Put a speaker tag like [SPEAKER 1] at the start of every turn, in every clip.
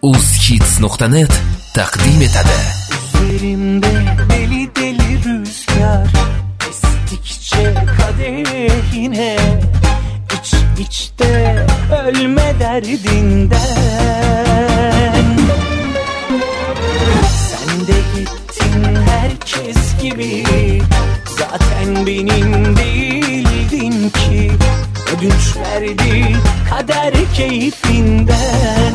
[SPEAKER 1] uzhits.net taqdim etadi.
[SPEAKER 2] Üzerimde deli deli rüzgar estikçe kadehine, iç içte ölme derdinden. Sen de gittin herkes gibi, zaten benim değildin ki. Ödünç verdi kader keyfinden.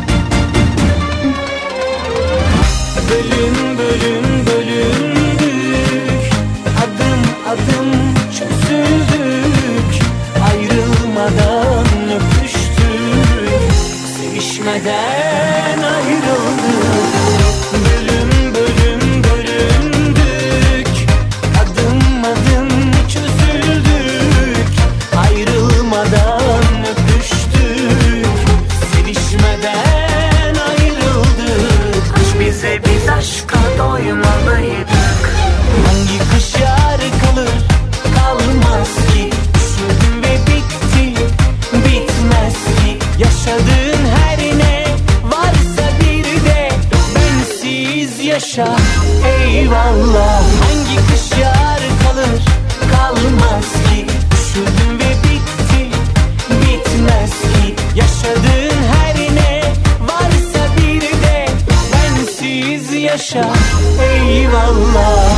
[SPEAKER 2] Bölün bölün bölündük, adım adım çözüldük. Ayrılmadan öpüştük, sevişmeden ayrıldık. Bölün bölün bölündük, adım adım çözüldük. Ayrılmadan öpüştük, sevişmeden ayrıldık. Bize biz aşka doymalıydık. Hangi kış yar kalır kalmaz ki. Üşüdüm ve bitti bitmez ki. Yaşadığın her ne varsa bir de bensiz yaşa eyvallah. Hangi kış yar kalır kalmaz ki. Üşüdüm ve bitti bitmez ki. Yaşadığın her ne varsa bir de bensiz yaşa eyvallah.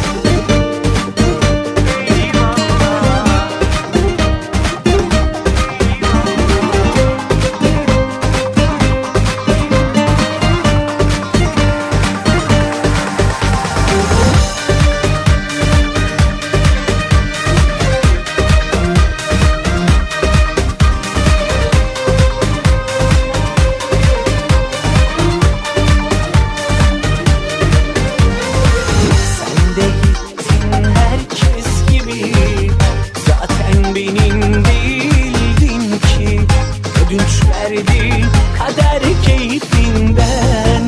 [SPEAKER 2] Benim değildin ki. Ödünç verdi kader keyfinden.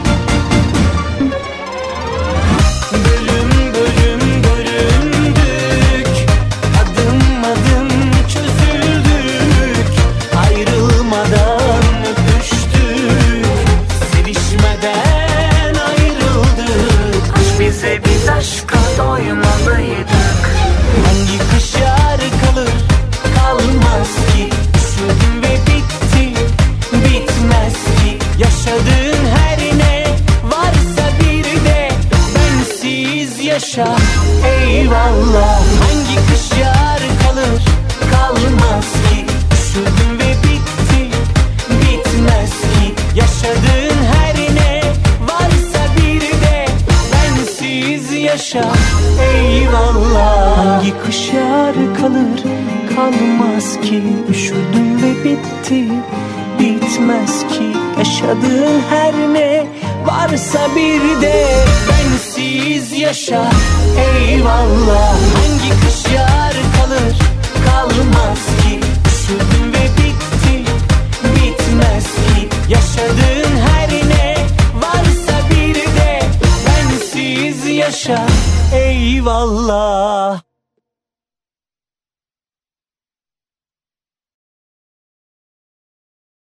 [SPEAKER 2] Bölüm bölüm bölündük, adım adım çözüldük. Ayrılmadan öpüştük, sevişmeden ayrıldık. Aşk bize biz aşka doymalıydık. Hangi kış yar kalır kalmaz ki. Üşüdüm ve bitti bitmez ki. Yaşadığın her ne varsa bir de bensiz yaşa eyvallah. Hangi kış yar kalır kalmaz ki. Üşüdüm ve bitti bitmez ki. Yaşadığın her ne varsa bir de bensiz yaşa eyvallah. Hangi kış yar kalır kalmaz ki. Üşüdüm ve bitti bitmez ki. Yaşadığın her ne varsa bir de bensiz yaşa eyvallah. Hangi kış yar kalır kalmaz ki. Üşüdüm ve bitti bitmez ki. Yaşadığın her ne varsa bir de bensiz yaşa eyvallah.